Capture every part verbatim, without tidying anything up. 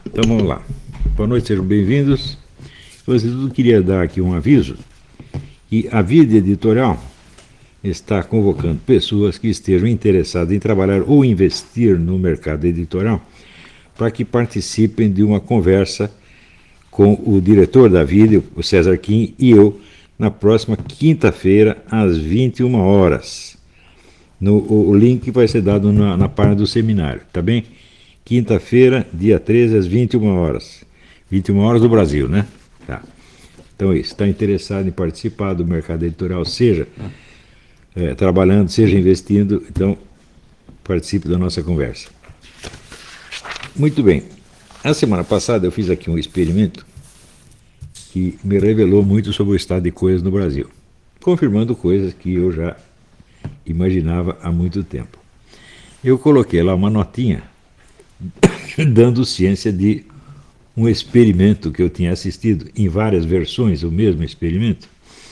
Então vamos lá. Boa noite, sejam bem-vindos. Antes de tudo, queria dar aqui um aviso que a Vida Editorial está convocando pessoas que estejam interessadas em trabalhar ou investir no mercado editorial para que participem de uma conversa com o diretor da Vida, o César Kim, e eu, na próxima quinta-feira, às vinte e uma horas. No, o, o link vai ser dado na, na página do seminário, tá bem? Quinta-feira, dia treze, às vinte e uma horas. vinte e uma horas do Brasil, né? Tá. Então é isso. Está interessado em participar do mercado editorial, seja é, trabalhando, seja investindo, então participe da nossa conversa. Muito bem. A semana passada eu fiz aqui um experimento que me revelou muito sobre o estado de coisas no Brasil, confirmando coisas que eu já imaginava há muito tempo. Eu coloquei lá uma notinha dando ciência de um experimento que eu tinha assistido em várias versões, o mesmo experimento,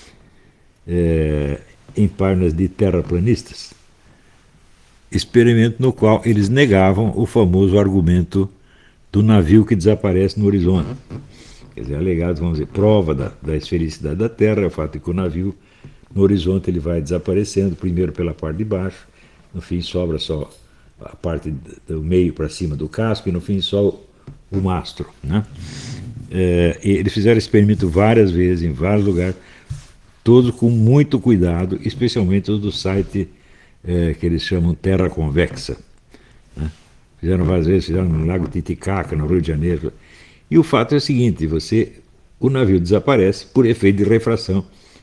é, em páginas de terraplanistas, experimento no qual eles negavam o famoso argumento do navio que desaparece no horizonte. Quer dizer, alegados, vamos dizer, prova da, da esfericidade da Terra, é o fato de que o navio, no horizonte, ele vai desaparecendo, primeiro pela parte de baixo, no fim sobra só a parte do meio para cima do casco e no fim só o, o mastro, né? É, eles fizeram experimento várias vezes, em vários lugares, todos com muito cuidado, especialmente os do site é, que eles chamam Terra Convexa, né? Fizeram várias vezes, fizeram no Lago Titicaca, no Rio de Janeiro. E o fato é o seguinte, você, o navio desaparece por efeito de refração,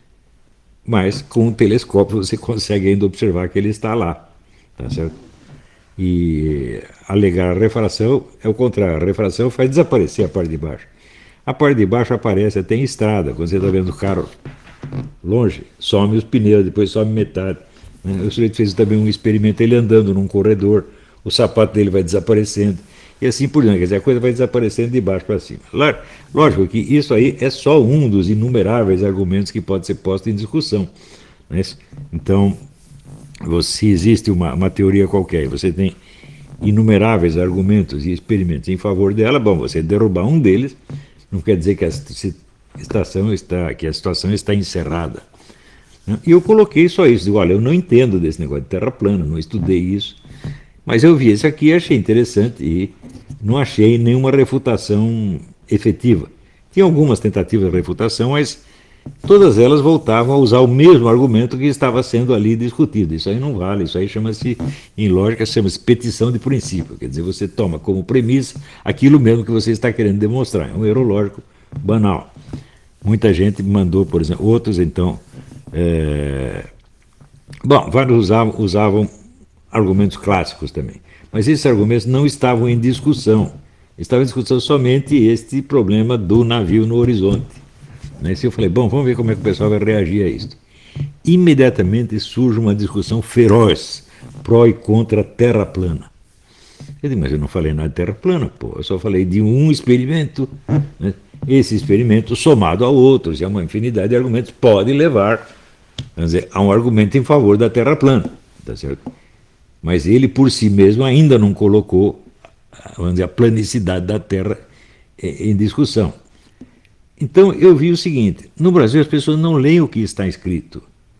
mas com um telescópio você consegue ainda observar que ele está lá, tá certo? E alegar a refração é o contrário, a refração faz desaparecer a parte de baixo. A parte de baixo aparece até em estrada, quando você está vendo o carro longe, some os pneus, depois some metade, né? O sujeito fez também um experimento, ele andando num corredor, o sapato dele vai desaparecendo, e assim por diante, quer dizer, a coisa vai desaparecendo de baixo para cima. Lógico que isso aí é só um dos inumeráveis argumentos que pode ser posto em discussão, né? Então, se existe uma, uma teoria qualquer, você tem inumeráveis argumentos e experimentos em favor dela, bom, você derrubar um deles não quer dizer que a, estação está, que a situação está encerrada. E eu coloquei só isso, digo, olha, eu não entendo desse negócio de terra plana, não estudei isso, mas eu vi esse aqui e achei interessante e não achei nenhuma refutação efetiva. Tinha algumas tentativas de refutação, mas todas elas voltavam a usar o mesmo argumento que estava sendo ali discutido. Isso aí não vale, isso aí chama-se, em lógica, chama-se petição de princípio. Quer dizer, você toma como premissa aquilo mesmo que você está querendo demonstrar. É um erro lógico banal. Muita gente mandou, por exemplo, outros então... É... Bom, vários usavam, usavam argumentos clássicos também. Mas esses argumentos não estavam em discussão. Estava em discussão somente este problema do navio no horizonte. Nesse eu falei, bom, vamos ver como é que o pessoal vai reagir a isso. Imediatamente surge uma discussão feroz, pró e contra a terra plana. Eu disse, mas eu não falei nada de terra plana, pô, eu só falei de um experimento, né? Esse experimento, somado a outros, e a uma infinidade de argumentos, pode levar, vamos dizer, a um argumento em favor da terra plana, tá certo? Mas ele, por si mesmo, ainda não colocou, vamos dizer, a planicidade da Terra em discussão. Então, eu vi o seguinte, no Brasil as pessoas não leem o que está escrito.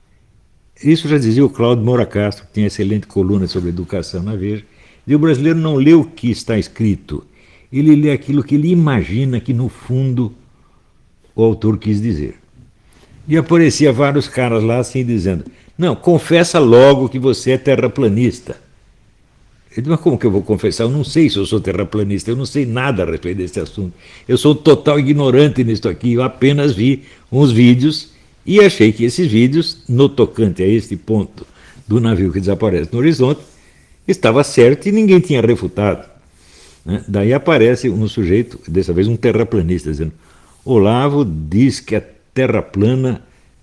Isso já dizia o Cláudio Moura Castro, que tinha excelente coluna sobre educação na Veja, e o brasileiro não lê o que está escrito, ele lê aquilo que ele imagina que, no fundo, o autor quis dizer. E aparecia vários caras lá assim, dizendo, não, confessa logo que você é terraplanista. Eu disse, mas como que eu vou confessar? Eu não sei se eu sou terraplanista, eu não sei nada a respeito desse assunto. Eu sou total ignorante nisso aqui, eu apenas vi uns vídeos e achei que esses vídeos, no tocante a este ponto do navio que desaparece no horizonte, estava certo e ninguém tinha refutado, né? Daí aparece um sujeito, dessa vez um terraplanista, dizendo, Olavo diz que a terra plana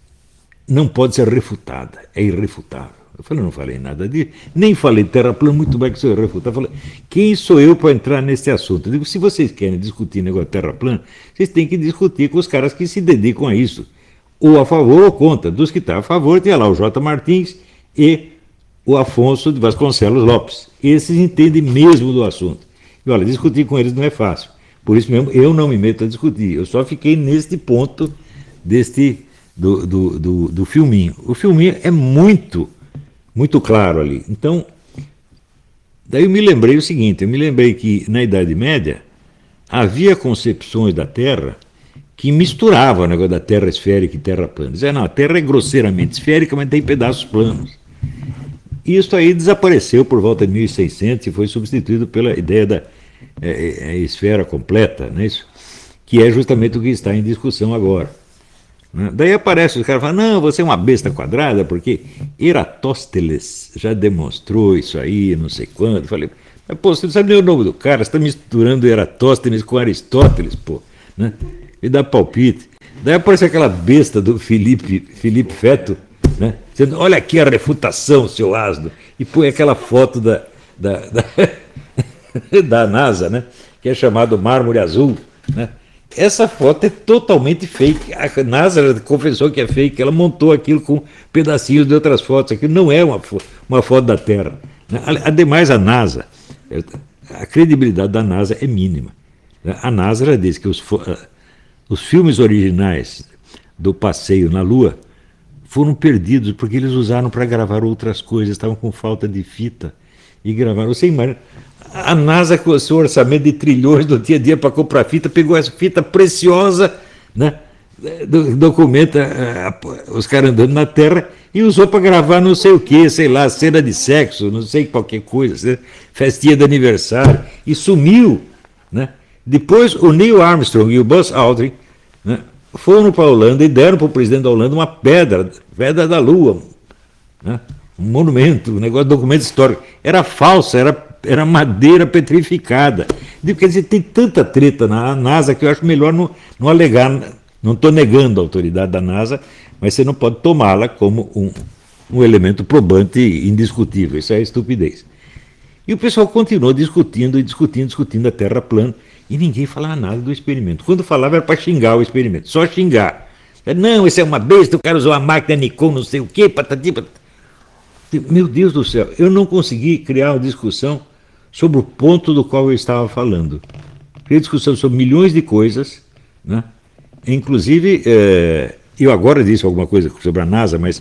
não pode ser refutada, é irrefutável. Eu falei, não falei nada disso, nem falei terra plana, muito bem que sou irrefutável. Eu falei, quem sou eu para entrar nesse assunto? Eu digo, se vocês querem discutir negócio de terra plana, vocês têm que discutir com os caras que se dedicam a isso, ou a favor ou contra. Dos que estão a favor, tinha lá o J. Martins e o Afonso de Vasconcelos Lopes. Esses entendem mesmo do assunto. E olha, discutir com eles não é fácil, Por isso mesmo, eu não me meto a discutir. Eu só fiquei neste ponto deste, do, do, do, do filminho. O filminho é muito, muito claro ali. Então, daí eu me lembrei o seguinte, eu me lembrei que na Idade Média havia concepções da Terra que misturavam o negócio da Terra esférica e Terra plana. Dizia, não, a Terra é grosseiramente esférica, mas tem pedaços planos. E isso aí desapareceu por volta de mil e seiscentos e foi substituído pela ideia da é, é, esfera completa, não é isso? Que é justamente o que está em discussão agora. Né? Daí aparece os caras e falam, não, você é uma besta quadrada, porque Eratóstenes já demonstrou isso aí, não sei quando. Eu falei, mas, pô, você não sabe nem o nome do cara, você está misturando Eratóstenes com Aristóteles, pô. Né? E dá palpite. Daí aparece aquela besta do Felipe, Felipe Feto, né? Dizendo, olha aqui a refutação, seu asno, e põe aquela foto da, da, da, da NASA, né? Que é chamado Mármore Azul. Né? Essa foto é totalmente fake. A NASA confessou que é fake, ela montou aquilo com pedacinhos de outras fotos. Aquilo não é uma, uma foto da Terra. Né? Ademais, a NASA, a credibilidade da NASA é mínima. A NASA já disse que os, os filmes originais do passeio na Lua foram perdidos porque eles usaram para gravar outras coisas, estavam com falta de fita e gravaram. Você imagina, a NASA com o seu orçamento de trilhões do dia a dia para comprar fita, pegou essa fita preciosa, né, documenta uh, os caras andando na Terra e usou para gravar não sei o que, sei lá, cena de sexo, não sei qualquer coisa, festinha de aniversário, e sumiu. Né? Depois o Neil Armstrong e o Buzz Aldrin, né, foram para a Holanda e deram para o presidente da Holanda uma pedra, pedra da Lua, né? Um monumento, um negócio de documento histórico. Era falsa, era, era madeira petrificada. Quer dizer, tem tanta treta na NASA que eu acho melhor não, não alegar, não estou negando a autoridade da NASA, mas você não pode tomá-la como um, um elemento probante e indiscutível. Isso é estupidez. E o pessoal continuou discutindo e discutindo, discutindo a Terra plana. E ninguém falava nada do experimento. Quando falava era para xingar o experimento, só xingar. Não, esse é uma besta, o cara usou a máquina Nikon, não sei o quê, patati, patati. Meu Deus do céu, eu não consegui criar uma discussão sobre o ponto do qual eu estava falando. Criei discussão sobre milhões de coisas, né? Inclusive, é, eu agora disse alguma coisa sobre a NASA, mas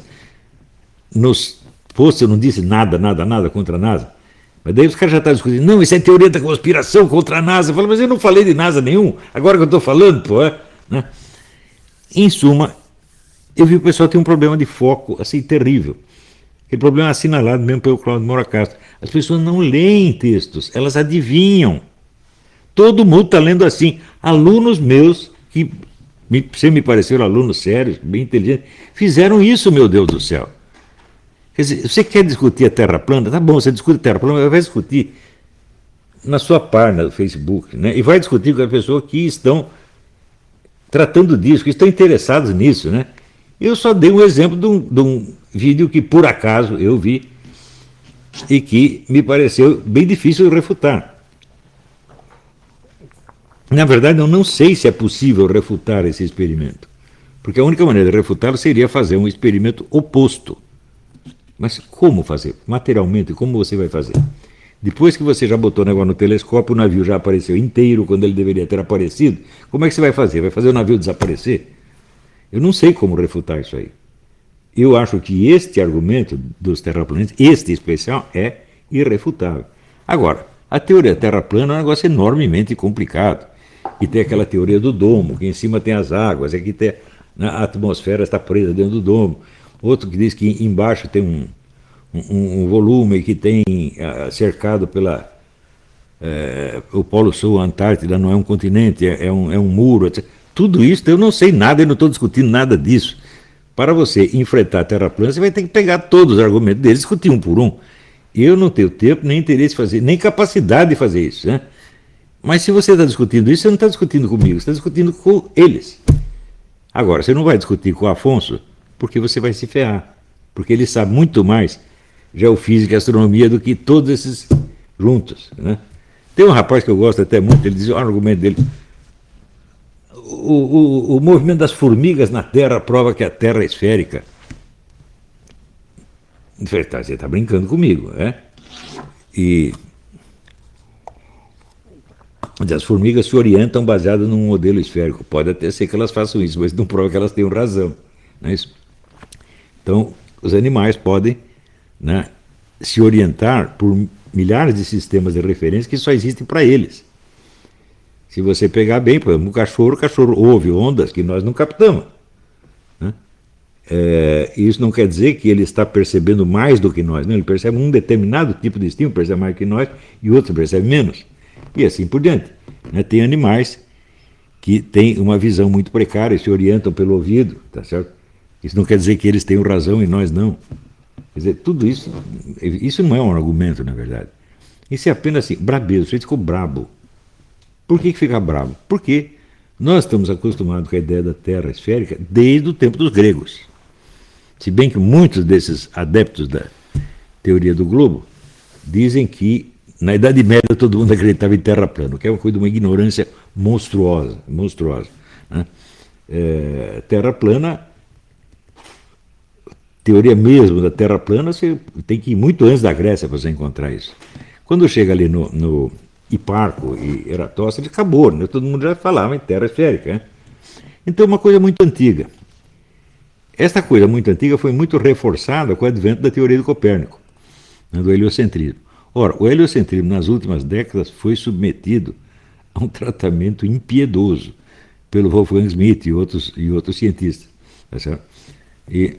nos posts eu não disse nada, nada, nada contra a NASA. Mas daí os caras já estão discutindo, não, isso é teoria da conspiração contra a NASA. Eu falo, mas eu não falei de NASA nenhum, agora que eu estou falando, pô. É? Né? Em suma, eu vi que o pessoal tem um problema de foco, assim, terrível. Aquele problema assinalado mesmo pelo Cláudio Moura Castro. As pessoas não leem textos, elas adivinham. Todo mundo está lendo assim. Alunos meus, que me, sempre me pareceram alunos sérios, bem inteligentes, fizeram isso, meu Deus do céu. Quer dizer, você quer discutir a Terra plana? Tá bom, você discute a Terra plana, mas vai discutir na sua página do Facebook, né? E vai discutir com as pessoas que estão tratando disso, que estão interessados nisso, né? Eu só dei um exemplo de um, de um vídeo que, por acaso, eu vi e que me pareceu bem difícil de refutar. Na verdade, eu não sei se é possível refutar esse experimento, porque a única maneira de refutá-lo seria fazer um experimento oposto. Mas como fazer? Materialmente, como você vai fazer? Depois que você já botou o negócio no telescópio, o navio já apareceu inteiro quando ele deveria ter aparecido, como é que você vai fazer? Vai fazer o navio desaparecer? Eu não sei como refutar isso aí. Eu acho que este argumento dos terraplanistas, este especial, é irrefutável. Agora, a teoria terra plana é um negócio enormemente complicado. E tem aquela teoria do domo, que em cima tem as águas, aqui tem, a atmosfera está presa dentro do domo. Outro que diz que embaixo tem um, um, um volume que tem uh, cercado pela uh, o Polo Sul, a Antártida não é um continente, é, é, um, é um muro, etcétera. Tudo isso, eu não sei nada, eu não estou discutindo nada disso. Para você enfrentar a Terra plana, você vai ter que pegar todos os argumentos deles, discutir um por um. Eu não tenho tempo, nem interesse de fazer, nem capacidade de fazer isso. Né? Mas se você está discutindo isso, você não está discutindo comigo, você está discutindo com eles. Agora, você não vai discutir com o Afonso, porque você vai se ferrar. Porque ele sabe muito mais geofísica e astronomia do que todos esses juntos. Né? Tem um rapaz que eu gosto até muito, ele diz, o argumento dele, o, o, o movimento das formigas na Terra prova que a Terra é esférica. Você está brincando comigo, né? E As formigas se orientam baseadas num modelo esférico. Pode até ser que elas façam isso, mas não prova que elas tenham razão. Não é isso? Então, os animais podem, né, se orientar por milhares de sistemas de referência que só existem para eles. Se você pegar bem, por exemplo, o cachorro, o cachorro ouve ondas que nós não captamos. Né? É, isso não quer dizer que ele está percebendo mais do que nós. Não, ele percebe um determinado tipo de estímulo, percebe mais que nós, e outro percebe menos. E assim por diante. Né? Tem animais que têm uma visão muito precária e se orientam pelo ouvido, tá certo? Isso não quer dizer que eles tenham razão e nós não. Quer dizer, tudo isso, isso não é um argumento, na verdade. Isso é apenas assim, brabeza, o sujeito ficou brabo. Por que, que fica bravo? Porque nós estamos acostumados com a ideia da Terra esférica desde o tempo dos gregos. Se bem que muitos desses adeptos da teoria do globo dizem que na Idade Média todo mundo acreditava em terra plana, que é uma coisa de uma ignorância monstruosa. monstruosa né? é, terra plana, teoria mesmo da terra plana, você tem que ir muito antes da Grécia para você encontrar isso. Quando chega ali no... no Hiparco e Eratóstenes, acabou, né? Todo mundo já falava em terra esférica. Né? Então, é uma coisa muito antiga. Esta coisa muito antiga foi muito reforçada com o advento da teoria de Copérnico, né, do heliocentrismo. Ora, o heliocentrismo, nas últimas décadas, foi submetido a um tratamento impiedoso pelo Wolfgang Schmidt e outros, e outros cientistas. Tá certo? E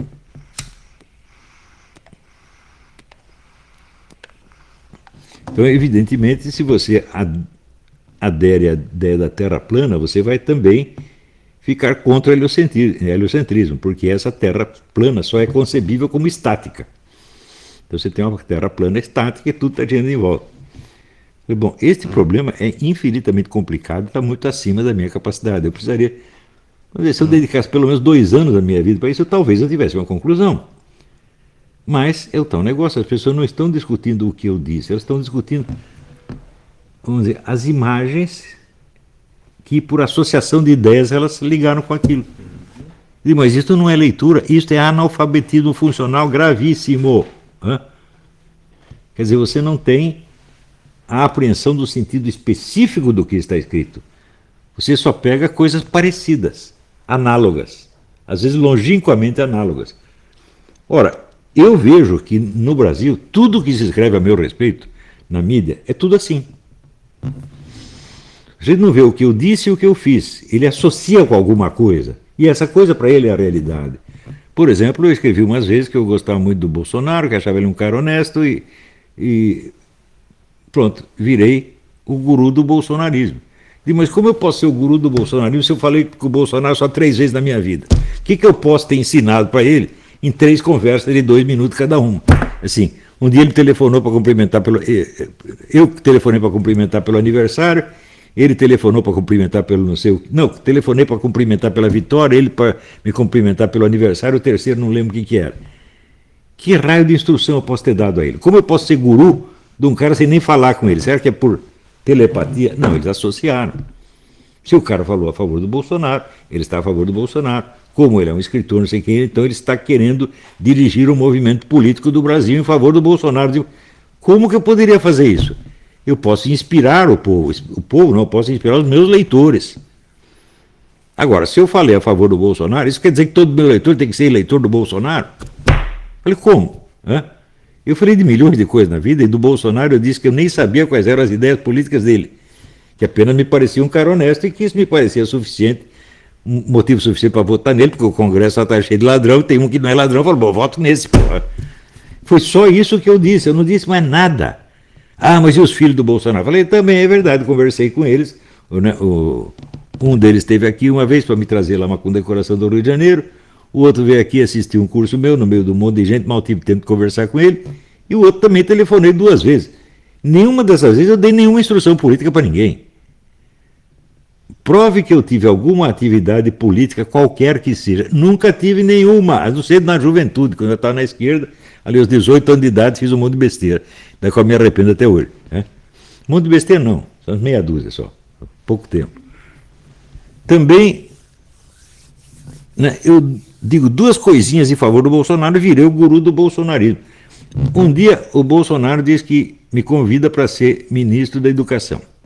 Então, evidentemente, se você adere à ideia da Terra plana, você vai também ficar contra o heliocentrismo, porque essa Terra plana só é concebível como estática. Então você tem uma Terra plana estática e tudo está girando em volta. Bom, este problema é infinitamente complicado, está muito acima da minha capacidade. Eu precisaria, se eu dedicasse pelo menos dois anos da minha vida para isso, eu, talvez eu tivesse uma conclusão. Mas é o tal negócio, as pessoas não estão discutindo o que eu disse, elas estão discutindo, vamos dizer, as imagens que por associação de ideias elas ligaram com aquilo. Mas isso não é leitura, isso é analfabetismo funcional gravíssimo. Né? Quer dizer, você não tem a apreensão do sentido específico do que está escrito. Você só pega coisas parecidas, análogas, às vezes longínquamente análogas. Ora, eu vejo que no Brasil, tudo que se escreve a meu respeito, na mídia, é tudo assim. A gente não vê o que eu disse e o que eu fiz. Ele associa com alguma coisa. E essa coisa para ele é a realidade. Por exemplo, eu escrevi umas vezes que eu gostava muito do Bolsonaro, que achava ele um cara honesto e, e pronto, virei o guru do bolsonarismo. Digo, mas como eu posso ser o guru do bolsonarismo se eu falei com o Bolsonaro só três vezes na minha vida? O que, que eu posso ter ensinado para ele em três conversas de dois minutos cada uma? Assim, um dia ele telefonou para cumprimentar pelo... Eu telefonei para cumprimentar pelo aniversário, ele telefonou para cumprimentar pelo não sei o... Não, telefonei para cumprimentar pela vitória, ele para me cumprimentar pelo aniversário, o terceiro não lembro o que que era. Que raio de instrução eu posso ter dado a ele? Como eu posso ser guru de um cara sem nem falar com ele? Será que é por telepatia? Não, eles associaram. Se o cara falou a favor do Bolsonaro, ele está a favor do Bolsonaro. Como ele é um escritor, não sei quem, então ele está querendo dirigir o movimento político do Brasil em favor do Bolsonaro. Como que eu poderia fazer isso? Eu posso inspirar o povo, o povo não, eu posso inspirar os meus leitores. Agora, se eu falei a favor do Bolsonaro, isso quer dizer que todo meu leitor tem que ser eleitor do Bolsonaro? Eu falei, como? Hã? Eu falei de milhões de coisas na vida, e do Bolsonaro eu disse que eu nem sabia quais eram as ideias políticas dele, que apenas me parecia um cara honesto e que isso me parecia suficiente, um motivo suficiente para votar nele, porque o Congresso só está cheio de ladrão, tem um que não é ladrão, eu falo, bom, voto nesse, porra. Foi só isso que eu disse, eu não disse mais nada. Ah, mas e os filhos do Bolsonaro? Eu falei, também é verdade, conversei com eles, o, né, o, um deles esteve aqui uma vez para me trazer lá uma condecoração do Rio de Janeiro, o outro veio aqui assistir um curso meu, no meio do monte de gente, mal tive tempo de conversar com ele, e o outro também telefonei duas vezes. Nenhuma dessas vezes eu dei nenhuma instrução política para ninguém. Prove que eu tive alguma atividade política, qualquer que seja. Nunca tive nenhuma, a não ser na juventude, quando eu estava na esquerda, ali aos dezoito anos de idade, fiz um monte de besteira, da qual me arrependo até hoje. Né? Um monte de besteira não, são meia dúzia só, pouco tempo. Também, né, eu digo duas coisinhas em favor do Bolsonaro e virei o guru do bolsonarismo. Um dia o Bolsonaro diz que me convida para ser ministro da Educação.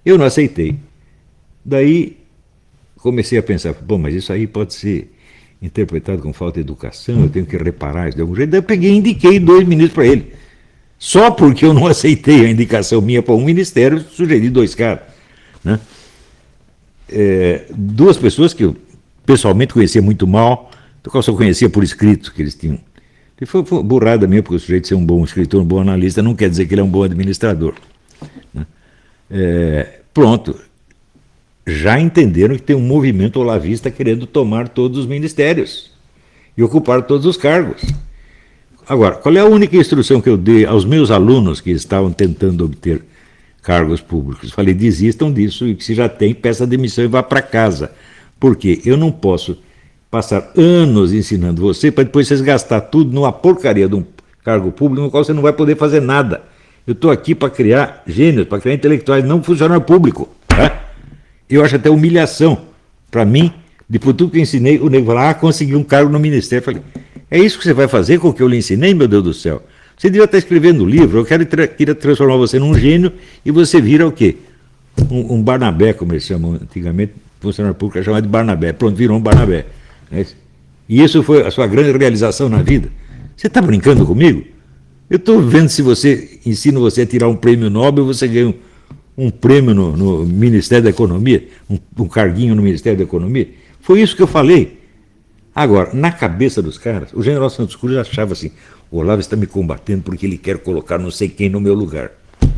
Eu não aceitei. Daí comecei a pensar, bom, mas isso aí pode ser interpretado como falta de educação, eu tenho que reparar isso de algum jeito. Daí eu peguei e indiquei dois ministros para ele. Só porque eu não aceitei a indicação minha para um ministério, sugeri dois caras. Né? É, duas pessoas que eu pessoalmente conhecia muito mal, do qual só conhecia por escrito que eles tinham. E foi, foi burrada mesmo, porque o sujeito ser um bom escritor, um bom analista, não quer dizer que ele é um bom administrador. Né? É, pronto. Já entenderam que tem um movimento olavista querendo tomar todos os ministérios e ocupar todos os cargos. Agora, qual é a única instrução que eu dei aos meus alunos que estavam tentando obter cargos públicos? Falei, desistam disso e que se já tem, peça demissão e vá para casa. Porque eu não posso passar anos ensinando você para depois vocês gastar tudo numa porcaria de um cargo público no qual você não vai poder fazer nada. Eu estou aqui para criar gênios, para criar intelectuais, não funcionário público. Tá? Eu acho até humilhação para mim, depois de tudo que eu ensinei, o nego fala, ah, consegui um cargo no ministério. Eu falei, é isso que você vai fazer com o que eu lhe ensinei, meu Deus do céu? Você devia estar escrevendo um livro, eu quero tra queria transformar você num gênio e você vira o quê? Um, um Barnabé, como eles chamam antigamente, funcionário público é chamado de Barnabé. Pronto, virou um Barnabé. Né? E isso foi a sua grande realização na vida. Você está brincando comigo? Eu estou vendo se você ensina você a tirar um prêmio Nobel, você ganha um um prêmio no, no Ministério da Economia, um, um carguinho no Ministério da Economia. Foi isso que eu falei. Agora, na cabeça dos caras, o general Santos Cruz achava assim, o Olavo está me combatendo porque ele quer colocar não sei quem no meu lugar.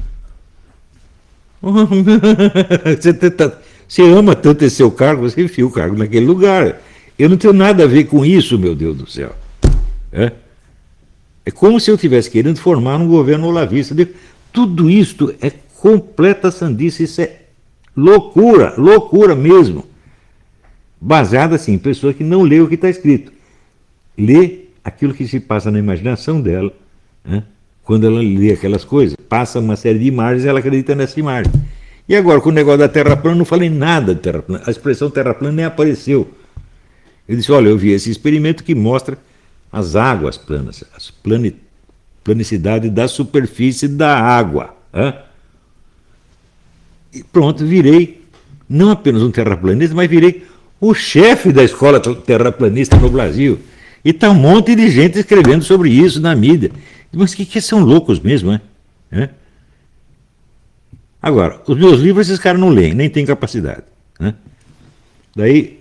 Você, tá, você ama tanto esse seu cargo, você enfia o cargo naquele lugar. Eu não tenho nada a ver com isso, meu Deus do céu. É, é como se eu estivesse querendo formar um governo olavista. Tudo isto é completa sandice, isso é loucura, loucura mesmo. Baseada assim, em pessoas que não lê o que está escrito. Lê aquilo que se passa na imaginação dela, né? Quando ela lê aquelas coisas, passa uma série de imagens e ela acredita nessa imagem. E agora, com o negócio da terra plana, não falei nada de terra plana. A expressão terra plana nem apareceu. Eu disse, olha, eu vi esse experimento que mostra as águas planas, a plani, planicidade da superfície da água. Né? E pronto, virei não apenas um terraplanista, mas virei o chefe da escola terraplanista no Brasil. E está um monte de gente escrevendo sobre isso na mídia. Mas que, que são loucos mesmo, né? É? Agora, os meus livros esses caras não leem, nem têm capacidade. Né? Daí...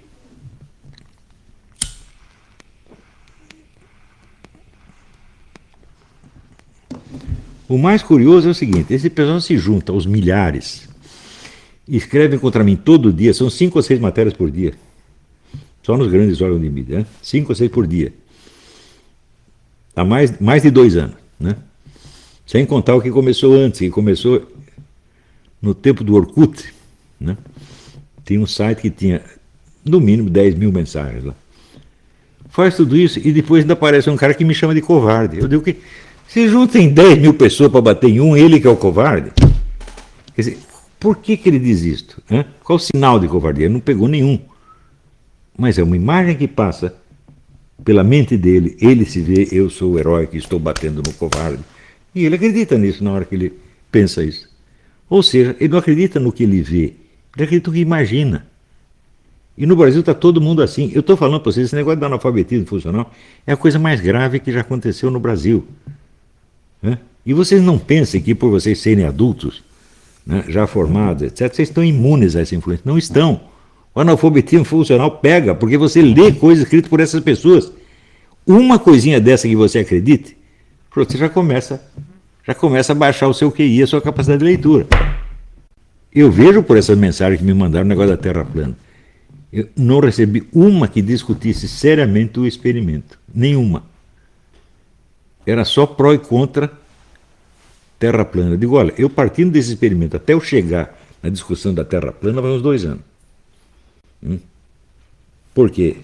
O mais curioso é o seguinte, esse pessoal se junta aos milhares, escrevem contra mim todo dia, são cinco ou seis matérias por dia, só nos grandes órgãos de mídia, né? Cinco ou seis por dia, há mais, mais de dois anos, né? Sem contar o que começou antes, que começou no tempo do Orkut, né? Tinha um site que tinha, no mínimo, dez mil mensagens lá. Faz tudo isso e depois ainda aparece um cara que me chama de covarde. Eu digo que se juntem dez mil pessoas para bater em um, ele que é o covarde. Quer dizer, por que, que ele diz isto? Né? Qual o sinal de covardia? Ele não pegou nenhum. Mas é uma imagem que passa pela mente dele. Ele se vê, eu sou o herói que estou batendo no covarde. E ele acredita nisso na hora que ele pensa isso. Ou seja, ele não acredita no que ele vê. Ele acredita no que imagina. E no Brasil está todo mundo assim. Eu estou falando para vocês, esse negócio de analfabetismo funcional é a coisa mais grave que já aconteceu no Brasil. Né? E vocês não pensem que por vocês serem adultos, né, já formados, etcétera, vocês estão imunes a essa influência. Não estão. O analfabetismo funcional pega, porque você lê coisas escritas por essas pessoas. Uma coisinha dessa que você acredite, você já começa, já começa a baixar o seu Q I, a sua capacidade de leitura. Eu vejo por essas mensagens que me mandaram o negócio da Terra plana. Eu não recebi uma que discutisse seriamente o experimento. Nenhuma. Era só pró e contra Terra plana. Eu digo, olha, eu partindo desse experimento até eu chegar na discussão da Terra plana vai uns dois anos. Hum? Por quê?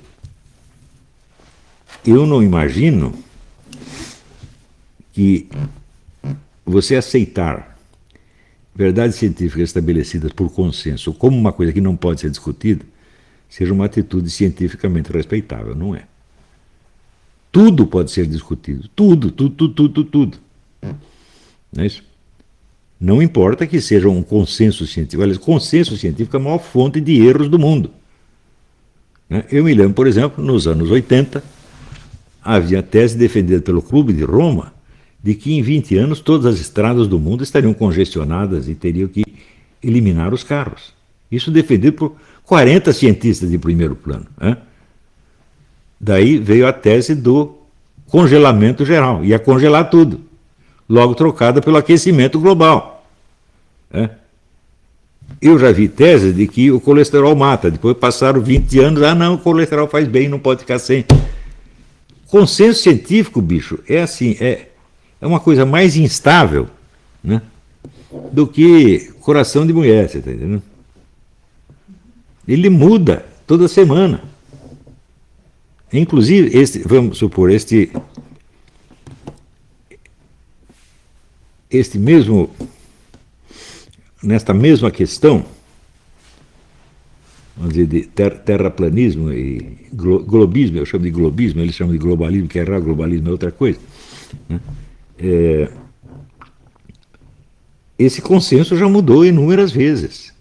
Eu não imagino que você aceitar verdades científicas estabelecidas por consenso como uma coisa que não pode ser discutida seja uma atitude cientificamente respeitável, não é? Tudo pode ser discutido, tudo, tudo, tudo, tudo, tudo. Não é isso? Não importa que seja um consenso científico. Aliás, consenso científico é a maior fonte de erros do mundo. Eu me lembro, por exemplo, nos anos oitenta, havia a tese defendida pelo Clube de Roma de que em vinte anos todas as estradas do mundo estariam congestionadas e teriam que eliminar os carros. Isso defendido por quarenta cientistas de primeiro plano. Né? Daí veio a tese do congelamento geral, ia congelar tudo, logo trocada pelo aquecimento global. Né? Eu já vi tese de que o colesterol mata, depois passaram vinte anos, ah não, o colesterol faz bem, não pode ficar sem. Consenso científico, bicho, é assim, é, é uma coisa mais instável, né, do que coração de mulher, você está entendendo? Ele muda toda semana. Inclusive, este, vamos supor, este, este mesmo, nesta mesma questão, vamos dizer, de ter, terraplanismo e glo, globismo, eu chamo de globismo, eles chamam de globalismo, que é errar, globalismo é outra coisa. Né? É, esse consenso já mudou inúmeras vezes.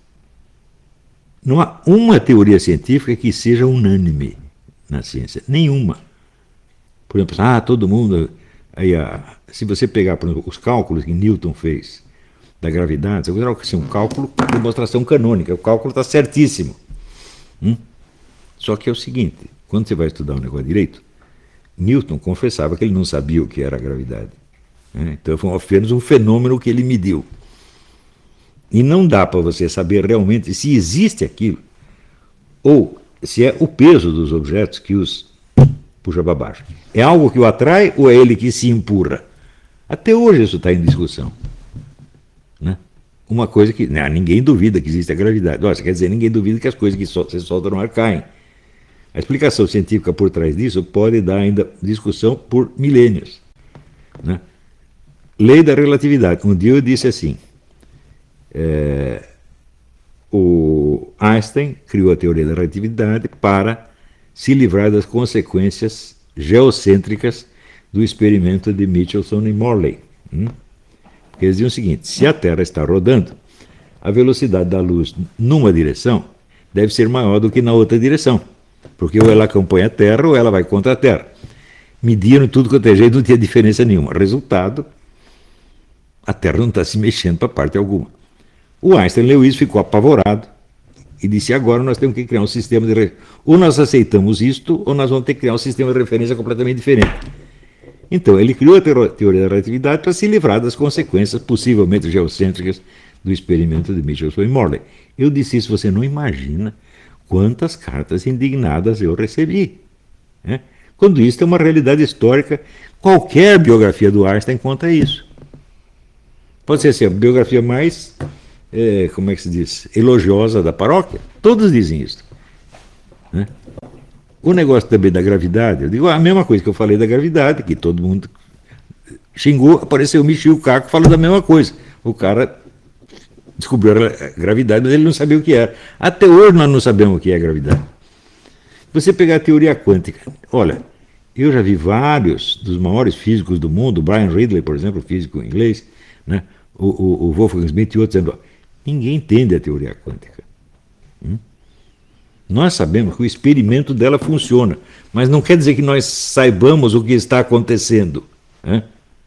Não há uma teoria científica que seja unânime na ciência, nenhuma. Por exemplo, ah, todo mundo... Aí, ah, se você pegar, por exemplo, os cálculos que Newton fez da gravidade, você vai assim, um cálculo de demonstração canônica, o cálculo está certíssimo. Hum? Só que é o seguinte, quando você vai estudar um negócio direito, Newton confessava que ele não sabia o que era a gravidade. Né? Então foi apenas um fenômeno que ele mediu. E não dá para você saber realmente se existe aquilo, ou se é o peso dos objetos que os puxa para baixo. É algo que o atrai ou é ele que se empurra? Até hoje isso está em discussão. Né? Uma coisa que não, ninguém duvida que existe a gravidade. Nossa, quer dizer, ninguém duvida que as coisas que sol, você solta no ar caem. A explicação científica por trás disso pode dar ainda discussão por milênios. Né? Lei da relatividade. Um dia eu disse assim, é, o Einstein criou a teoria da relatividade para se livrar das consequências geocêntricas do experimento de Michelson e Morley. Hum? Eles diziam o seguinte, se a Terra está rodando, a velocidade da luz numa direção deve ser maior do que na outra direção, porque ou ela acompanha a Terra ou ela vai contra a Terra. Mediram tudo quanto é jeito, não tinha diferença nenhuma. Resultado, a Terra não está se mexendo para parte alguma. O Einstein leu isso, ficou apavorado e disse, agora nós temos que criar um sistema de... Re... Ou nós aceitamos isto, ou nós vamos ter que criar um sistema de referência completamente diferente. Então, ele criou a teoria da relatividade para se livrar das consequências possivelmente geocêntricas do experimento de Michelson e Morley. Eu disse isso, você não imagina quantas cartas indignadas eu recebi. Né? Quando isso é uma realidade histórica, qualquer biografia do Einstein conta isso. Pode ser assim, a biografia mais, é, como é que se diz, elogiosa da paróquia, todos dizem isso. Né? O negócio também da gravidade, eu digo a mesma coisa que eu falei da gravidade, que todo mundo xingou, apareceu o Michio Kaku falando da mesma coisa. O cara descobriu a gravidade, mas ele não sabia o que era. Até hoje nós não sabemos o que é a gravidade. Você pegar a teoria quântica, olha, eu já vi vários dos maiores físicos do mundo, Brian Ridley, por exemplo, físico inglês, né? o, o, o Wolfgang Schmidt e outros, dizendo, ninguém entende a teoria quântica. Hum? Nós sabemos que o experimento dela funciona, mas não quer dizer que nós saibamos o que está acontecendo. Né?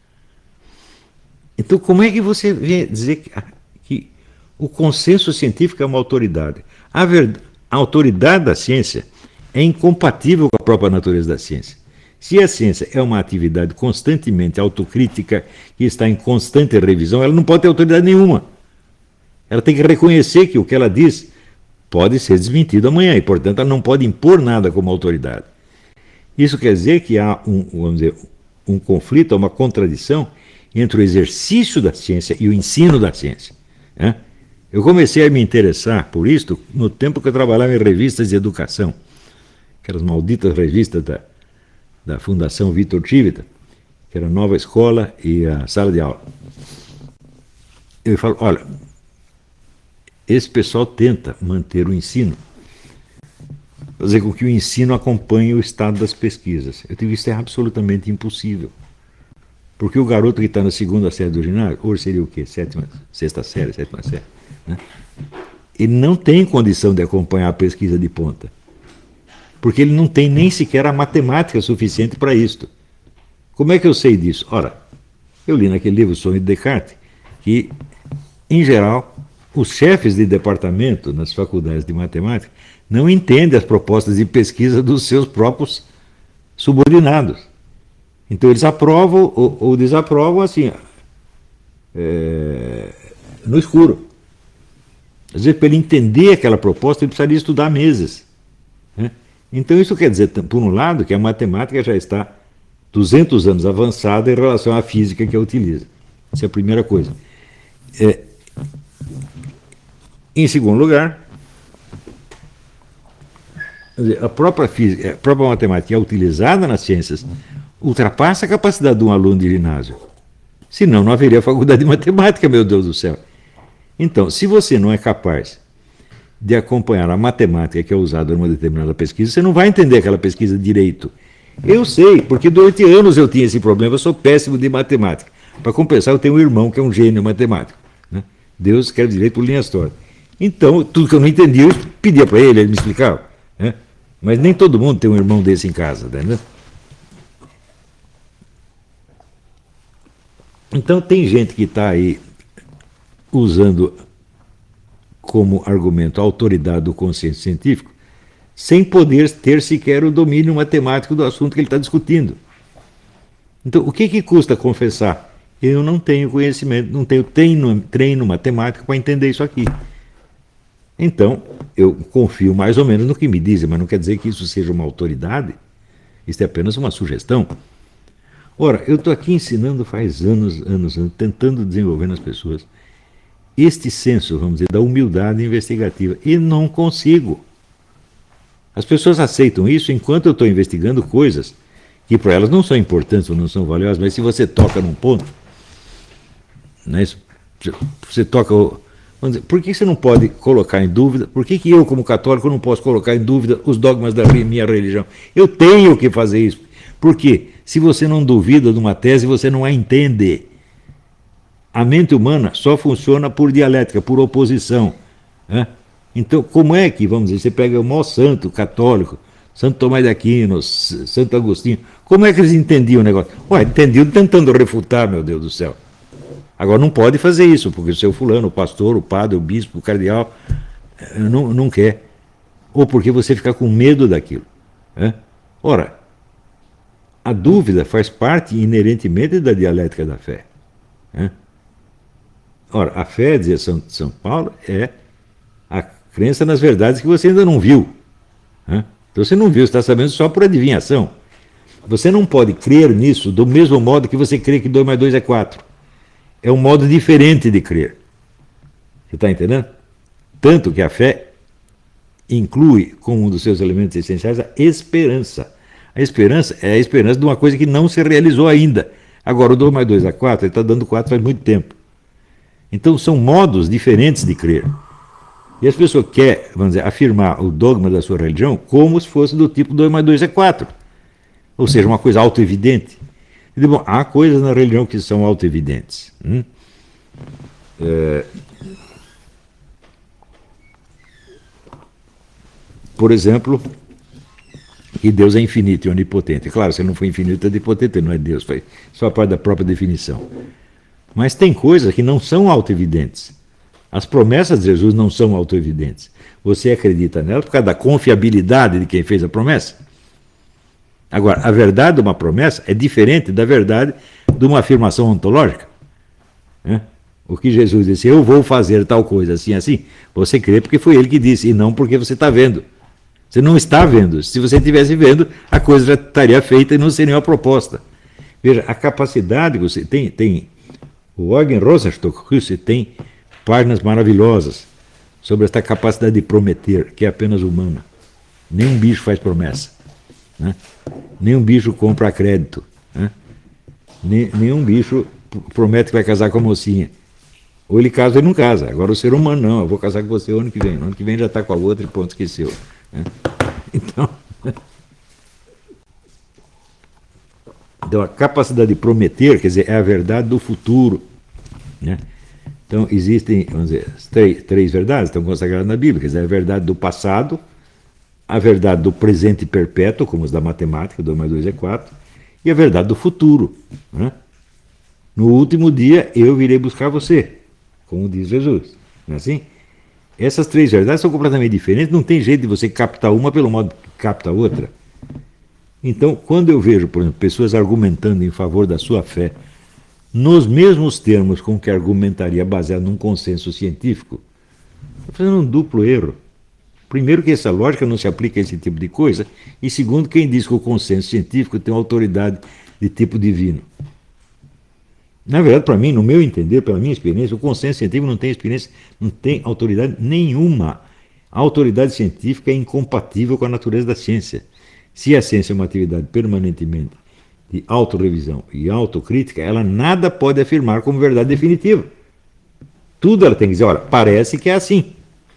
Então, como é que você vem dizer que, que o consenso científico é uma autoridade? A, verdade, a autoridade da ciência é incompatível com a própria natureza da ciência. Se a ciência é uma atividade constantemente autocrítica, que está em constante revisão, ela não pode ter autoridade nenhuma. Ela tem que reconhecer que o que ela diz pode ser desmentido amanhã, e, portanto, ela não pode impor nada como autoridade. Isso quer dizer que há um, vamos dizer, um conflito, uma contradição entre o exercício da ciência e o ensino da ciência. Né? Eu comecei a me interessar por isto no tempo que eu trabalhava em revistas de educação, aquelas malditas revistas da, da Fundação Vitor Chivita, que era a Nova Escola e a Sala de Aula. Eu falo, olha, esse pessoal tenta manter o ensino, fazer com que o ensino acompanhe o estado das pesquisas. Eu digo, isso é absolutamente impossível. Porque o garoto que está na segunda série do ginásio, hoje seria o quê? Sétima, sexta série, sétima série, né? Ele não tem condição de acompanhar a pesquisa de ponta. Porque ele não tem nem sequer a matemática suficiente para isto. Como é que eu sei disso? Ora, eu li naquele livro, O Sonho de Descartes, que, em geral, os chefes de departamento nas faculdades de matemática não entendem as propostas de pesquisa dos seus próprios subordinados. Então eles aprovam ou, ou desaprovam assim, é, no escuro. Às vezes, para ele entender aquela proposta, ele precisaria estudar meses, né? Então isso quer dizer, por um lado, que a matemática já está duzentos anos avançada em relação à física que a utiliza. Essa é a primeira coisa. É, em segundo lugar, a própria física, a própria matemática que é utilizada nas ciências ultrapassa a capacidade de um aluno de ginásio. Senão não haveria faculdade de matemática, meu Deus do céu. Então, se você não é capaz de acompanhar a matemática que é usada numa determinada pesquisa, você não vai entender aquela pesquisa direito. Eu sei, porque durante anos eu tinha esse problema, eu sou péssimo de matemática. Para compensar, eu tenho um irmão que é um gênio matemático, né? Deus escreve direito por linhas tortas. Então, tudo que eu não entendia, eu pedia para ele, ele me explicava, né? Mas nem todo mundo tem um irmão desse em casa, né? Então tem gente que está aí usando como argumento a autoridade do consenso científico sem poder ter sequer o domínio matemático do assunto que ele está discutindo. Então o que, que custa confessar? Eu não tenho conhecimento, não tenho treino, treino matemático para entender isso aqui. Então eu confio mais ou menos no que me dizem, mas não quer dizer que isso seja uma autoridade. Isso é apenas uma sugestão. Ora, eu estou aqui ensinando faz anos, anos, anos, tentando desenvolver nas pessoas este senso, vamos dizer, da humildade investigativa. E não consigo. As pessoas aceitam isso enquanto eu estou investigando coisas que para elas não são importantes ou não são valiosas, mas se você toca num ponto, né, você toca... Vamos dizer, por que você não pode colocar em dúvida? Por que, que eu, como católico, não posso colocar em dúvida os dogmas da minha religião? Eu tenho que fazer isso. Por quê? Se você não duvida de uma tese, você não a entende. A mente humana só funciona por dialética, por oposição, né? Então, como é que, vamos dizer, você pega o maior santo católico, Santo Tomás de Aquino, Santo Agostinho, como é que eles entendiam o negócio? Ué, entendiam tentando refutar, meu Deus do céu. Agora não pode fazer isso, porque o seu fulano, o pastor, o padre, o bispo, o cardeal, não, não quer. Ou porque você fica com medo daquilo, né? Ora, a dúvida faz parte inerentemente da dialética da fé, né? Ora, a fé, dizia São, São Paulo, é a crença nas verdades que você ainda não viu, né? Então você não viu, você está sabendo só por adivinhação. Você não pode crer nisso do mesmo modo que você crê que dois mais dois é quatro. É um modo diferente de crer. Você está entendendo? Tanto que a fé inclui como um dos seus elementos essenciais a esperança. A esperança é a esperança de uma coisa que não se realizou ainda. Agora, o dois mais dois é quatro, ele está dando quatro faz muito tempo. Então, são modos diferentes de crer. E as pessoas querem, vamos dizer, afirmar o dogma da sua religião como se fosse do tipo dois mais dois é quatro. Ou seja, uma coisa autoevidente. E, bom, há coisas na religião que são autoevidentes. Hum? É... Por exemplo, que Deus é infinito e onipotente. Claro, se ele não for infinito, é onipotente, não é Deus, foi só parte da própria definição. Mas tem coisas que não são autoevidentes. As promessas de Jesus não são autoevidentes. Você acredita nelas por causa da confiabilidade de quem fez a promessa. Agora, a verdade de uma promessa é diferente da verdade de uma afirmação ontológica, né? O que Jesus disse, eu vou fazer tal coisa, assim, assim, você crê porque foi ele que disse, e não porque você está vendo. Você não está vendo. Se você estivesse vendo, a coisa já estaria feita e não seria uma proposta. Veja, a capacidade que você tem, tem o Eugen Rosenstock, você tem páginas maravilhosas sobre esta capacidade de prometer, que é apenas humana. Nenhum bicho faz promessa, né? Nenhum bicho compra crédito, né? Nenhum bicho promete que vai casar com a mocinha. Ou ele casa ou ele não casa. Agora o ser humano não, eu vou casar com você o ano que vem. No ano que vem já está com a outra e ponto, esqueceu, né? Então, Então, a capacidade de prometer, quer dizer, é a verdade do futuro, né? Então, existem, vamos dizer, três, três verdades que estão consagradas na Bíblia, quer dizer, a verdade do passado, a verdade do presente perpétuo, como os da matemática, dois mais dois é quatro, e a verdade do futuro, né? No último dia, eu virei buscar você, como diz Jesus, não é assim? Essas três verdades são completamente diferentes, não tem jeito de você captar uma pelo modo que capta a outra. Então, quando eu vejo, por exemplo, pessoas argumentando em favor da sua fé, nos mesmos termos com que argumentaria baseado num consenso científico, estou fazendo um duplo erro. Primeiro, que essa lógica não se aplica a esse tipo de coisa, e segundo, quem diz que o consenso científico tem uma autoridade de tipo divino. Na verdade, para mim, no meu entender, pela minha experiência, o consenso científico não tem experiência, não tem autoridade nenhuma. A autoridade científica é incompatível com a natureza da ciência. Se a ciência é uma atividade permanentemente de autorrevisão e autocrítica, ela nada pode afirmar como verdade definitiva. Tudo ela tem que dizer, olha, parece que é assim.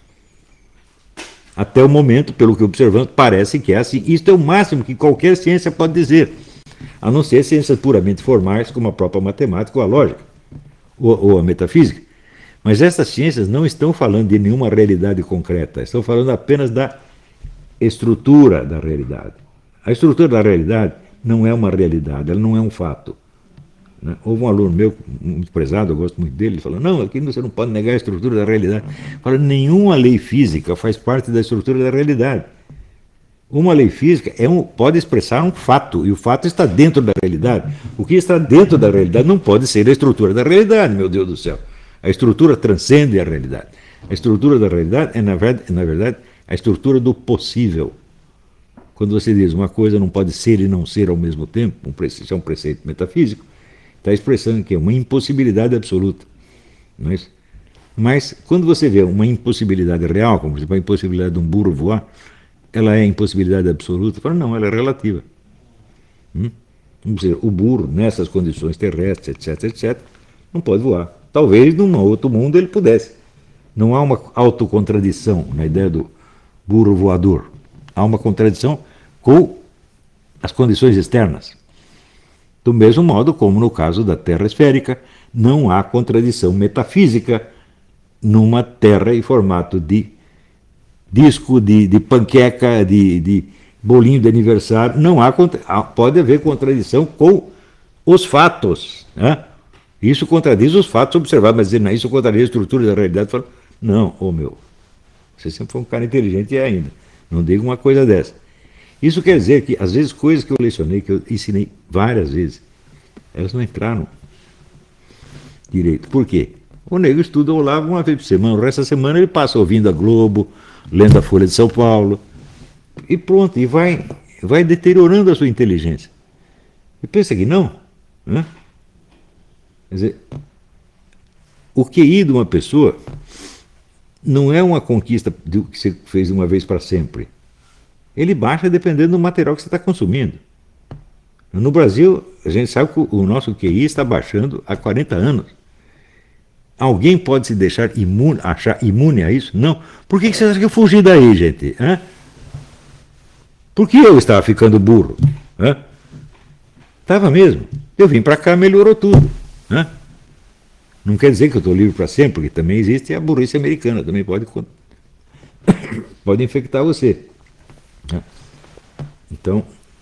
Até o momento, pelo que observamos, parece que é assim. Isto é o máximo que qualquer ciência pode dizer, a não ser ciências puramente formais, como a própria matemática ou a lógica, ou, ou a metafísica. Mas essas ciências não estão falando de nenhuma realidade concreta, estão falando apenas da estrutura da realidade. A estrutura da realidade não é uma realidade, ela não é um fato. Né? Houve um aluno meu, muito prezado, eu gosto muito dele, ele falou, não, aqui você não pode negar a estrutura da realidade. Fala, nenhuma lei física faz parte da estrutura da realidade. Uma lei física é um, pode expressar um fato, e o fato está dentro da realidade. O que está dentro da realidade não pode ser a estrutura da realidade, meu Deus do céu. A estrutura transcende a realidade. A estrutura da realidade é, na verdade, na verdade a estrutura do possível. Quando você diz uma coisa não pode ser e não ser ao mesmo tempo, um preceito, isso é um preceito metafísico, está expressando que é uma impossibilidade absoluta. Não é isso? Mas quando você vê uma impossibilidade real, como por exemplo a impossibilidade de um burro voar, ela é impossibilidade absoluta? Fala, não, ela é relativa. Hum? Vamos dizer, o burro, nessas condições terrestres, etc, etcétera, não pode voar. Talvez num outro mundo ele pudesse. Não há uma autocontradição na ideia do burro voador. Há uma contradição com as condições externas. Do mesmo modo como no caso da Terra esférica, não há contradição metafísica numa Terra em formato de disco, de, de panqueca, de, de bolinho de aniversário. Não há, pode haver contradição com os fatos. Né? Isso contradiz os fatos observados, mas dizer, não, isso contradiz a estrutura da realidade. Fala, não, ô meu, você sempre foi um cara inteligente e ainda. Não diga uma coisa dessa. Isso quer dizer que, às vezes, coisas que eu lecionei, que eu ensinei várias vezes, elas não entraram direito. Por quê? O nego estuda o Olavo uma vez por semana, o resto da semana ele passa ouvindo a Globo, lendo a Folha de São Paulo, e pronto, e vai, vai deteriorando a sua inteligência. E pensa que não, né? Quer dizer, o Q I de uma pessoa não é uma conquista que você fez uma vez para sempre. Ele baixa dependendo do material que você está consumindo. No Brasil, a gente sabe que o nosso Q I está baixando há quarenta anos. Alguém pode se deixar imune, achar imune a isso? Não. Por que você acha que eu fugi daí, gente? Hã? Por que eu estava ficando burro? Hã? Estava mesmo. Eu vim para cá, melhorou tudo. Hã? Não quer dizer que eu estou livre para sempre, porque também existe a burrice americana, também pode, pode infectar você. Então,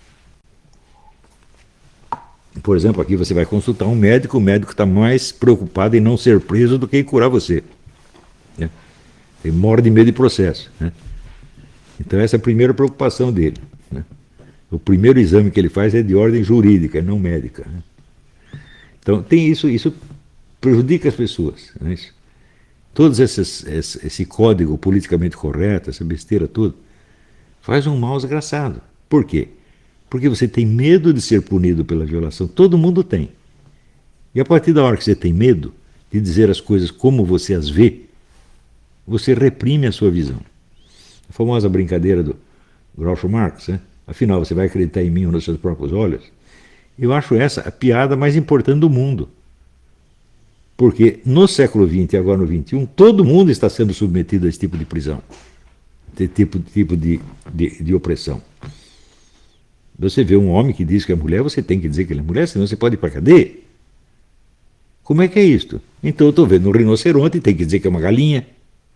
por exemplo, aqui você vai consultar um médico, o médico está mais preocupado em não ser preso do que em curar você. Né? Ele morre de medo de processo. Né? Então essa é a primeira preocupação dele. Né? O primeiro exame que ele faz é de ordem jurídica, não médica. Né? Então tem isso, isso prejudica as pessoas. Né? Todos esses, esse, esse código politicamente correto, essa besteira toda, faz um mal desgraçado. Por quê? Porque você tem medo de ser punido pela violação. Todo mundo tem. E a partir da hora que você tem medo de dizer as coisas como você as vê, você reprime a sua visão. A famosa brincadeira do Groucho Marx, né? Afinal, você vai acreditar em mim ou nos seus próprios olhos? Eu acho essa a piada mais importante do mundo. Porque no século vinte e agora no vinte e um, todo mundo está sendo submetido a esse tipo de prisão, esse tipo, tipo de, de, de opressão. Você vê um homem que diz que é mulher, você tem que dizer que ele é mulher, senão você pode ir para a cadeia. Como é que é isto? Então eu estou vendo um rinoceronte e tem que dizer que é uma galinha.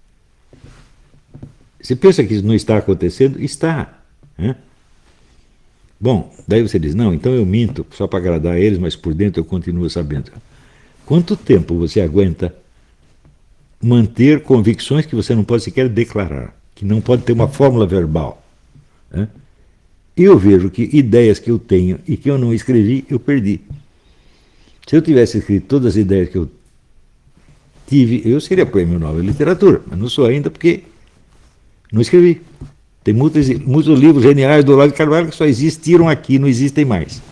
Você pensa que isso não está acontecendo? Está. Né? Bom, daí você diz, não, então eu minto só para agradar eles, mas por dentro eu continuo sabendo. Quanto tempo você aguenta manter convicções que você não pode sequer declarar, que não pode ter uma fórmula verbal? Né? Eu vejo que ideias que eu tenho e que eu não escrevi, eu perdi. Se eu tivesse escrito todas as ideias que eu tive, eu seria prêmio Nobel de Literatura, mas não sou ainda porque não escrevi. Tem muitos, muitos livros geniais do Olavo de Carvalho que só existiram aqui, não existem mais.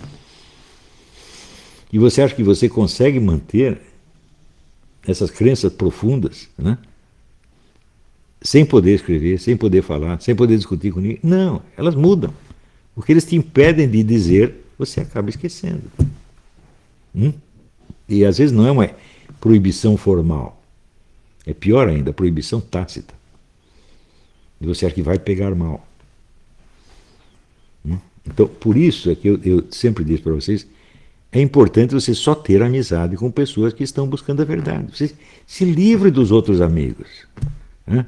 E você acha que você consegue manter essas crenças profundas, né? Sem poder escrever, sem poder falar, sem poder discutir com ninguém? Não, elas mudam. O que eles te impedem de dizer, você acaba esquecendo. Hum? E às vezes não é uma proibição formal. É pior ainda, proibição tácita. E você acha que vai pegar mal. Hum? Então, por isso é que eu, eu sempre disse para vocês, é importante você só ter amizade com pessoas que estão buscando a verdade. Você se livre dos outros amigos. Né?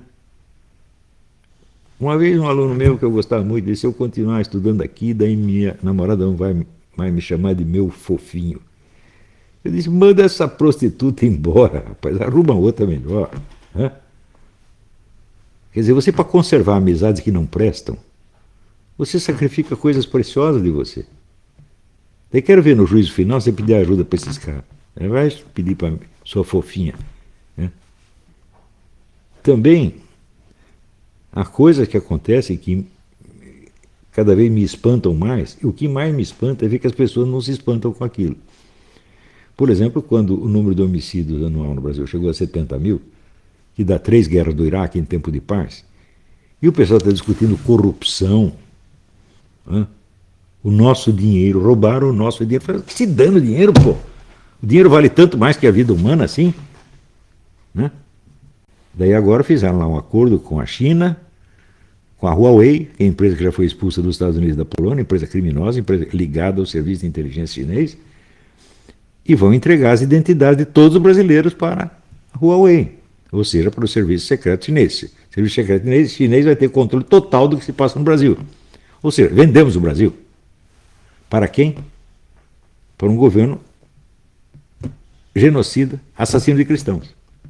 Uma vez um aluno meu que eu gostava muito disse, se eu continuar estudando aqui, daí minha namorada não vai, vai me chamar de meu fofinho. Eu disse, manda essa prostituta embora, rapaz, arruma outra melhor. Né? Quer dizer, você para conservar amizades que não prestam, você sacrifica coisas preciosas de você. Daí quero ver no juízo final você pedir ajuda para esses caras. Vai pedir para sua fofinha. Né? Também, há coisas que acontecem que cada vez me espantam mais, e o que mais me espanta é ver que as pessoas não se espantam com aquilo. Por exemplo, quando o número de homicídios anual no Brasil chegou a setenta mil, que dá três guerras do Iraque em tempo de paz, e o pessoal está discutindo corrupção, né? O nosso dinheiro, roubaram o nosso dinheiro. Se dando dinheiro, pô. O dinheiro vale tanto mais que a vida humana, assim. Né? Daí agora fizeram lá um acordo com a China, com a Huawei, que é a empresa que já foi expulsa dos Estados Unidos e da Polônia, empresa criminosa, empresa ligada ao serviço de inteligência chinês, e vão entregar as identidades de todos os brasileiros para a Huawei, ou seja, para o serviço secreto chinês. O serviço secreto chinês, chinês vai ter controle total do que se passa no Brasil. Ou seja, vendemos o Brasil. Para quem? Para um governo genocida, assassino de cristãos.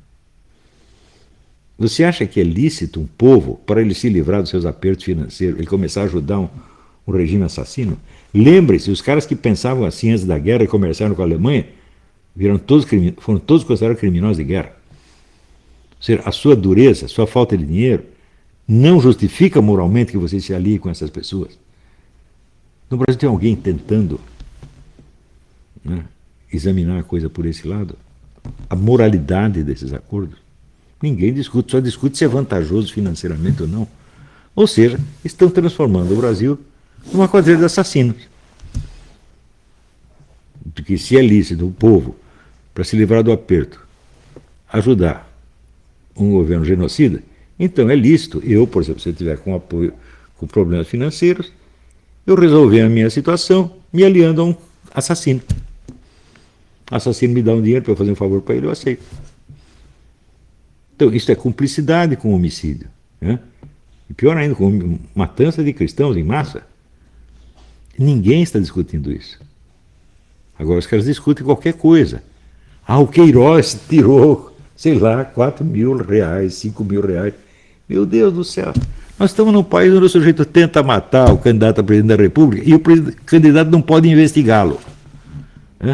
Você acha que é lícito um povo, para ele se livrar dos seus apertos financeiros, ele começar a ajudar um, um regime assassino? Lembre-se, os caras que pensavam assim antes da guerra e comerciaram com a Alemanha, viram todos, foram todos considerados criminosos de guerra. Ou seja, a sua dureza, a sua falta de dinheiro, não justifica moralmente que você se alie com essas pessoas. No Brasil tem alguém tentando, né, examinar a coisa por esse lado? A moralidade desses acordos? Ninguém discute, só discute se é vantajoso financeiramente ou não. Ou seja, estão transformando o Brasil numa quadrilha de assassinos. Porque se é lícito o povo, para se livrar do aperto, ajudar um governo genocida, então é lícito eu, por exemplo, se eu tiver com apoio, com problemas financeiros, eu resolver a minha situação me aliando a um assassino. O assassino me dá um dinheiro para eu fazer um favor para ele, eu aceito. Então, isso é cumplicidade com homicídio. Né? E pior ainda, com matança de cristãos em massa. Ninguém está discutindo isso. Agora os caras discutem qualquer coisa. Ah, o Queiroz tirou, sei lá, quatro mil reais, cinco mil reais. Meu Deus do céu. Nós estamos num país onde o sujeito tenta matar o candidato a presidente da República e o candidato não pode investigá-lo. Né?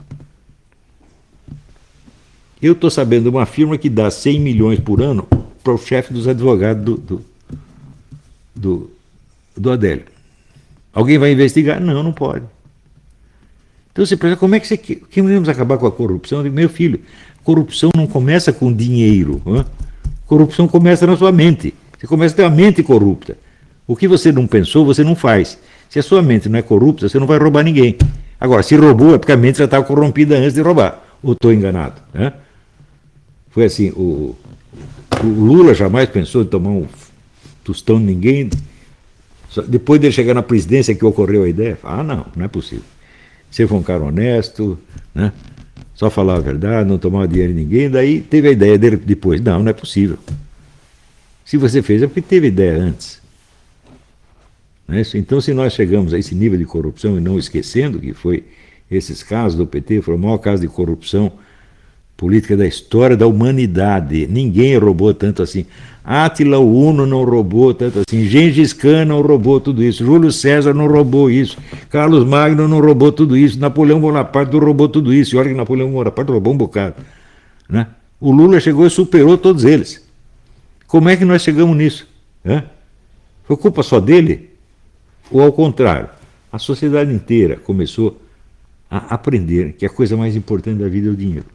Eu estou sabendo de uma firma que dá cem milhões por ano para o chefe dos advogados do, do, do, do Adélio. Alguém vai investigar? Não, não pode. Então você pensa, como é que você queremos acabar com a corrupção? Eu digo, meu filho, corrupção não começa com dinheiro. Né? Corrupção começa na sua mente. Você começa a ter uma mente corrupta. O que você não pensou, você não faz. Se a sua mente não é corrupta, você não vai roubar ninguém. Agora, se roubou, é porque a mente já estava corrompida antes de roubar. Ou estou enganado? Né? Foi assim, o, o Lula jamais pensou em tomar um tostão de ninguém, Só depois dele chegar na presidência que ocorreu a ideia, ah, não, não é possível. Você foi um cara honesto, né? Só falava a verdade, não tomava dinheiro de ninguém, daí teve a ideia dele depois. Não, não é possível. Se você fez é porque teve ideia antes. Não é isso? Então, se nós chegamos a esse nível de corrupção, e não esquecendo que foi esses casos do P T, foi o maior caso de corrupção política da história da humanidade. Ninguém roubou tanto assim. Átila o Uno não roubou tanto assim. Gengis Khan não roubou tudo isso. Júlio César não roubou isso. Carlos Magno não roubou tudo isso. Napoleão Bonaparte não roubou tudo isso. E olha que Napoleão Bonaparte roubou um bocado. Né? O Lula chegou e superou todos eles. Como é que nós chegamos nisso? Né? Foi culpa só dele? Ou ao contrário? A sociedade inteira começou a aprender que a coisa mais importante da vida é o dinheiro.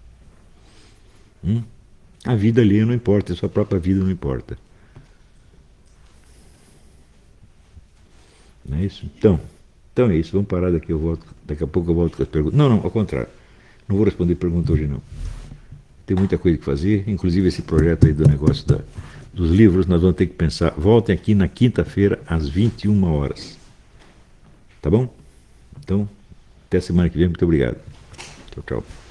Hum? A vida ali não importa, a sua própria vida não importa. Não é isso? Então, então é isso, vamos parar daqui, eu volto, daqui a pouco eu volto com as perguntas. Não, não, ao contrário. Não vou responder pergunta hoje não. Tem muita coisa que fazer, inclusive esse projeto aí do negócio da, dos livros, nós vamos ter que pensar. Voltem aqui na quinta-feira, às vinte e uma horas. Tá bom? Então, até a semana que vem, muito obrigado. Tchau, tchau.